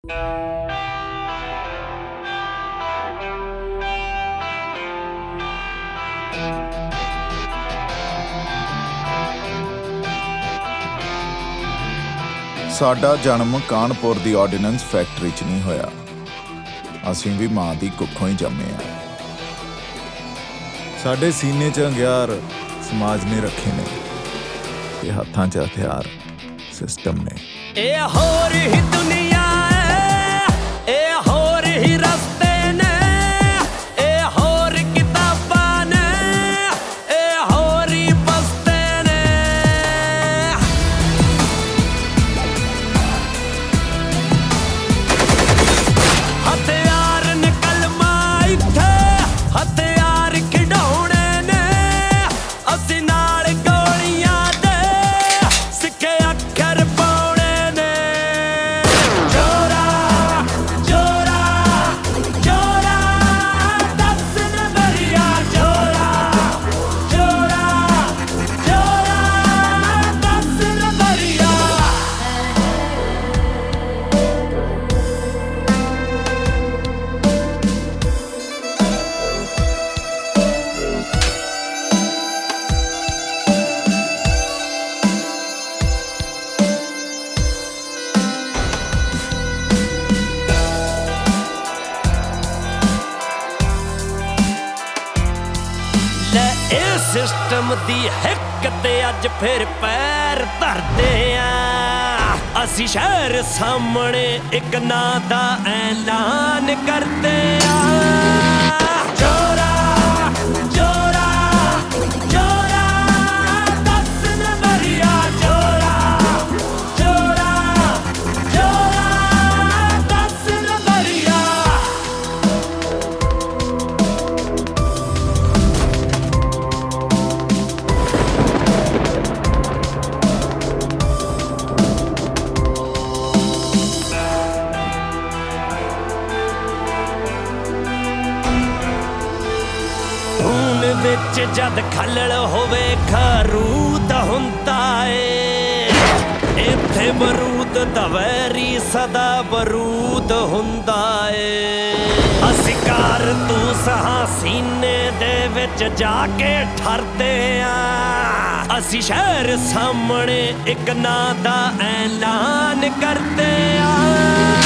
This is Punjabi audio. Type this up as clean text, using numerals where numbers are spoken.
ਸਾਡਾ ਜਨਮ ਕਾਨਪੁਰ ਦੀ ਆਰਡੀਨੈਂਸ ਫੈਕਟਰੀ 'ਚ ਨਹੀਂ ਹੋਇਆ। ਅਸੀਂ ਵੀ ਮਾਂ ਦੀ ਕੁੱਖੋਂ ਹੀ ਜੰਮੇ ਆ। ਸਾਡੇ ਸੀਨੇ 'ਚ ਅੰਗਿਆਰ ਸਮਾਜ ਨੇ ਰੱਖੇ ਨੇ ਤੇ ਹੱਥਾਂ 'ਚ ਹਥਿਆਰ ਸਿਸਟਮ ਨੇ। ਇਹ ਹੋਰ ਹੀ ਦੁਨੀਆ ਹੈ, ਇਹ ਹੋਰ ਹੀ ਰਸਤੇ ਨੇ, ਇਹ ਹੋਰ ਕਿਤਾਬਾਂ ਨੇ, ਇਹ ਹੋਰ ਹੀ ਬਸਤੇ ਨੇ। ਹਥਿਆਰ ਨੇ ਕਲਮਾਂ ਇੱਥੇ, ਹਥਿਆਰ ਖਿਡਾਉਣੇ ਨੇ, ਅਸੀਂ ਨਾਲ ਗੋਲੀਆਂ ਦੇ ਸਿੱਕੇ ਅੱਖਰ ਪਾਉਣੇ ਨੇ। ਜੋਰਾ ਜੋਰਾ ਜੋਰਾ ਦੱਸ ਨੰਬਰੀਆ, ਜੋਰਾ ਜੋਰਾ ਜੋਰਾ ਦੱਸ ਨੰਬਰੀਆ। ਲੈ ਇਹ ਸਿਸਟਮ ਦੀ ਹਿੱਕ ਤੇ ਅੱਜ ਫਿਰ ਪੈਰ ਧਰਦੇ ਆ। ਅਸੀਂ ਸ਼ਹਿਰ ਸਾਹਮਣੇ ਇੱਕ ਨਾਂ ਦਾ ਐਲਾਨ ਕਰਦੇ ਆ। ਜੋਰਾ ਜੋਰਾ ਜੋਰਾ ਦੱਸ ਨੰਬਰੀਆ, ਜੋਰਾ ਜੋਰਾ ਜੋਰਾ ਦੱਸ ਨੰਬਰੀਆ। ਖੂਨ ਵਿੱਚ ਜਦ ਖੱਲੜ ਹੋਵੇ ਖਰੂਦ ਹੁੰਦਾ ਏ। ਇੱਥੇ ਬਰੂਦ ਦਾ ਵੈਰੀ ਸਦਾ ਬਰੂਦ ਹੁੰਦਾ ਏ। ਅਸੀਂ ਕਾਰਤੂਸ ਹਾਂ ਸੀਨੇ ਦੇ ਵਿੱਚ ਜਾ ਕੇ ਠਰਦੇ ਆ। ਅਸੀਂ ਸ਼ਹਿਰ ਸਾਹਮਣੇ ਇੱਕ ਨਾਂ ਦਾ ਐਲਾਨ ਕਰਦੇ ਆ।